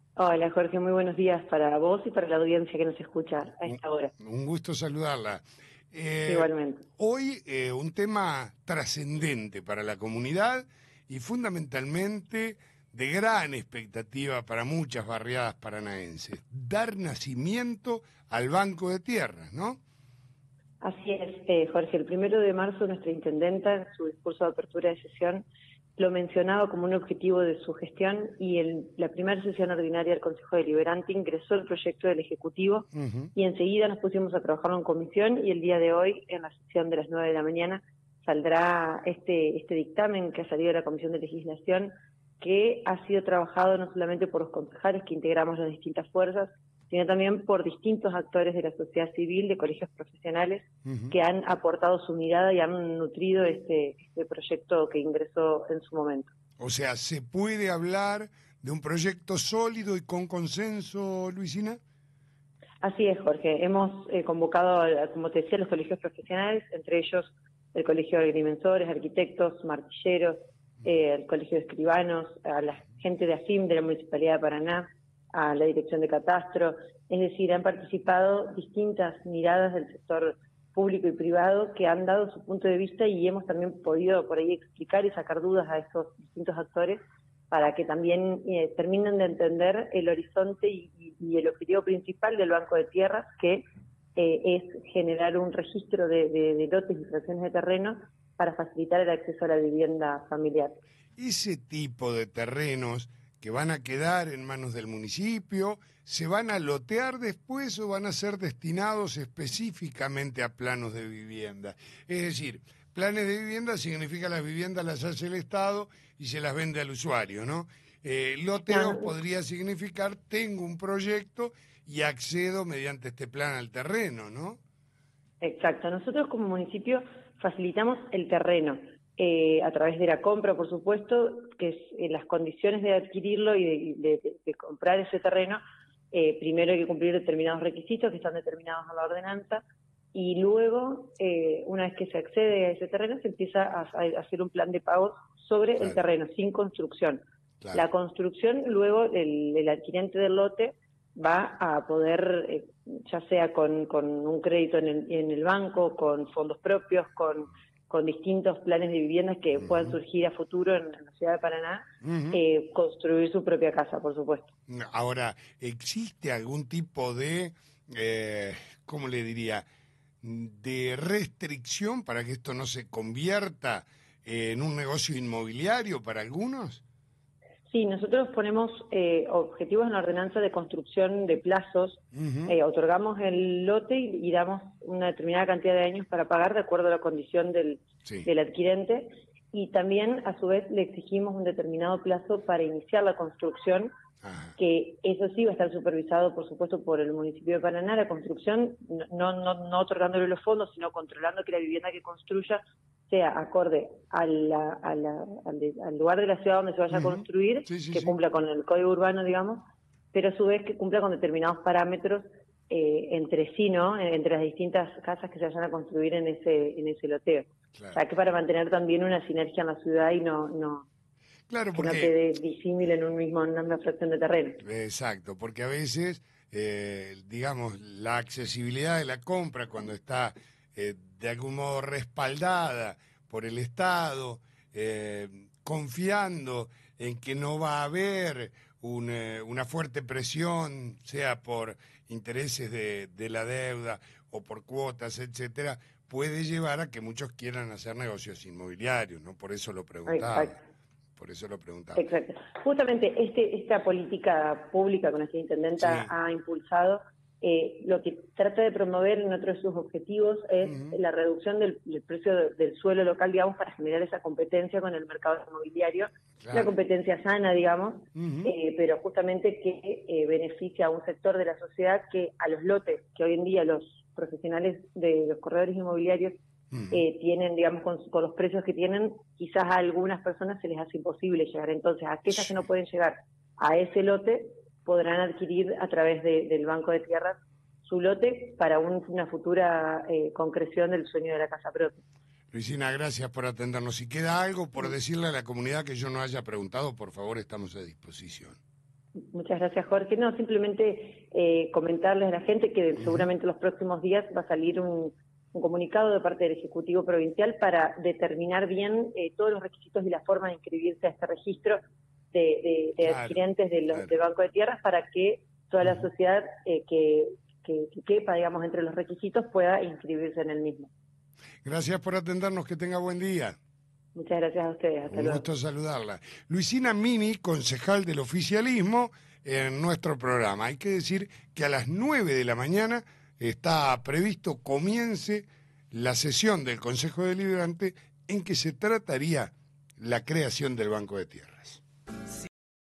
Hola Jorge, muy buenos días para vos y para la audiencia que nos escucha a Un, esta hora. un gusto saludarla. Eh, Igualmente. Hoy un tema trascendente para la comunidad y fundamentalmente de gran expectativa para muchas barriadas paranaenses. Dar nacimiento al Banco de Tierras, ¿no? Así es, Jorge. El 1 de marzo nuestra intendenta, en su discurso de apertura de sesión, lo mencionaba como un objetivo de su gestión y en la primera sesión ordinaria del Consejo Deliberante ingresó el proyecto del Ejecutivo Ujú. y enseguida nos pusimos a trabajarlo en comisión y el día de hoy, en la sesión de las 9 de la mañana, saldrá este dictamen que ha salido de la Comisión de Legislación, que ha sido trabajado no solamente por los concejales que integramos las distintas fuerzas, sino también por distintos actores de la sociedad civil, de colegios profesionales, Ujú. que han aportado su mirada y han nutrido este proyecto que ingresó en su momento. O sea, ¿se puede hablar de un proyecto sólido y con consenso, Luisina? Así es, Jorge. Hemos convocado, como te decía, los colegios profesionales, entre ellos el Colegio de Agrimensores, Arquitectos, Martilleros, el Colegio de Escribanos, a la gente de AFIM de la Municipalidad de Paraná, a la Dirección de Catastro. Es decir, han participado distintas miradas del sector público y privado que han dado su punto de vista y hemos también podido por ahí explicar y sacar dudas a estos distintos actores para que también terminen de entender el horizonte y el objetivo principal del Banco de Tierras, que es generar un registro de lotes y fracciones de terreno para facilitar el acceso a la vivienda familiar. Ese tipo de terrenos que van a quedar en manos del municipio, ¿se van a lotear después o van a ser destinados específicamente a planos de vivienda? Es decir, planes de vivienda significa las viviendas las hace el Estado y se las vende al usuario, ¿no? No, Loteos no, podría significar tengo un proyecto y accedo mediante este plan al terreno, ¿no? exacto. Nosotros como municipio facilitamos el terreno a través de la compra, por supuesto, que es en las condiciones de adquirirlo y de comprar ese terreno. Primero hay que cumplir determinados requisitos que están determinados en la ordenanza y luego, una vez que se accede a ese terreno, se empieza a hacer un plan de pagos sobre el Claro, terreno, sin construcción. claro. La construcción, luego el adquirente del lote va a poder, ya sea con un crédito en el banco, con fondos propios, con distintos planes de viviendas que puedan Ujú, surgir a futuro en la ciudad de Paraná, ujú. construir su propia casa, por supuesto. Ahora, ¿existe algún tipo de, cómo le diría, de restricción para que esto no se convierta en un negocio inmobiliario para algunos? Sí, nosotros ponemos objetivos en la ordenanza de construcción de plazos, Ujú. otorgamos el lote y damos una determinada cantidad de años para pagar de acuerdo a la condición Sí. del adquirente y también a su vez le exigimos un determinado plazo para iniciar la construcción, Ajá. que eso sí va a estar supervisado, por supuesto, por el municipio de Paraná, la construcción, no otorgándole los fondos, sino controlando que la vivienda que construya sea acorde al lugar de la ciudad donde se vaya a Ujú. construir, Sí, sí, que sí. cumpla con el código urbano, digamos, pero a su vez que cumpla con determinados parámetros entre sí, ¿no? Entre las distintas casas que se vayan a construir en ese loteo. O Claro. sea, que para mantener también una sinergia en la ciudad y Claro, que no porque quede disímil en en una fracción de terreno. exacto, porque a veces, digamos, la accesibilidad de la compra cuando está de algún modo respaldada por el Estado, confiando en que no va a haber una fuerte presión, sea por intereses de la deuda o por cuotas, etcétera, puede llevar a que muchos quieran hacer negocios inmobiliarios, ¿no? Por eso lo preguntaba, Exacto. por eso lo preguntaba. Exacto. Justamente esta política pública que nuestra intendenta Sí. ha impulsado, lo que trata de promover en otro de sus objetivos es Ujú. la reducción del precio del suelo local, digamos, para generar esa competencia con el mercado inmobiliario, una Claro. competencia sana, digamos, Ujú. pero justamente que beneficia a un sector de la sociedad que a los lotes que hoy en día los profesionales de los corredores inmobiliarios Ujú. tienen, digamos, con los precios que tienen, quizás a algunas personas se les hace imposible llegar. Entonces, aquellas que Sí. no pueden llegar a ese lote podrán adquirir a través del Banco de Tierras su lote para una futura concreción del sueño de la casa propia. Luisina, gracias por atendernos. Si queda algo por decirle a la comunidad que yo no haya preguntado, por favor, estamos a disposición. Muchas gracias, Jorge. No, simplemente comentarles a la gente que seguramente en los próximos días va a salir un comunicado de parte del Ejecutivo Provincial para determinar bien todos los requisitos y la forma de inscribirse a este registro de Claro, adquirentes del claro. Banco de Tierras para que toda la sociedad que quepa, digamos, entre los requisitos pueda inscribirse en el mismo. Gracias por atendernos, que tenga buen día. Muchas gracias a ustedes. Hasta Un luego. gusto saludarla. Luisina Mini, concejal del oficialismo en nuestro programa. Hay que decir que a las 9 de la mañana está previsto comience la sesión del Consejo Deliberante en que se trataría la creación del Banco de Tierras.